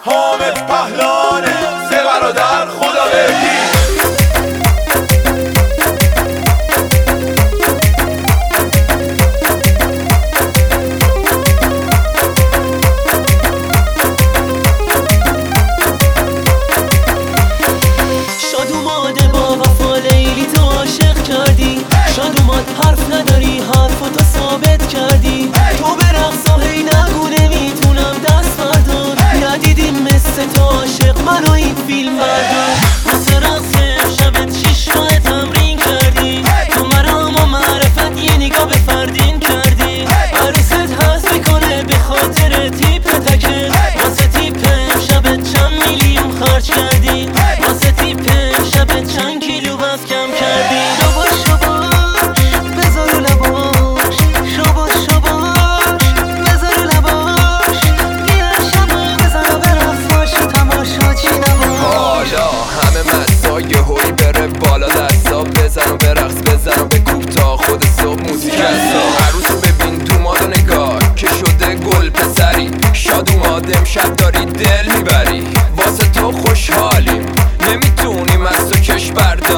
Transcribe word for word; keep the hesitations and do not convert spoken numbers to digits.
حامد پهلانه سه برادر خدا بهی. شاد اوماده با وفا لیلی تو عاشق کردی، شاد اومد حرف نداری حرفتو ثابت کردی. تو به رقصا هی نگو نمیتونم دست بردار، ندیدیم مثل تو عاشق منو این فیلم بردار. واسه رقص شبت شیش ماه تمرین کردی، تو مرام و معرفت یه نگاه به فردین کردی. عروست هست میکنه به خاطر تیپ تکه، واسه تیپ شبت چند میلیون خرج کردی، واسه تیپ شبت چند کیلو بس کم کردی. شباش شباش بذار رو لباش، شباش شباش بذار رو لباش، بیا شبا بذار به رقص باش و تماشا چی نباش. حالا همه مستا یه هوی بره بالا، دستا بزن و به رقص بزن و به کوب تا خود صبح موزیک هستا. عروس ببین تو ماد و نگاه که شده گل پسری، شاد اوماد امشب داری دل میبری. واسه تو خوشحالیم نمیتونیم از تو کش بردار،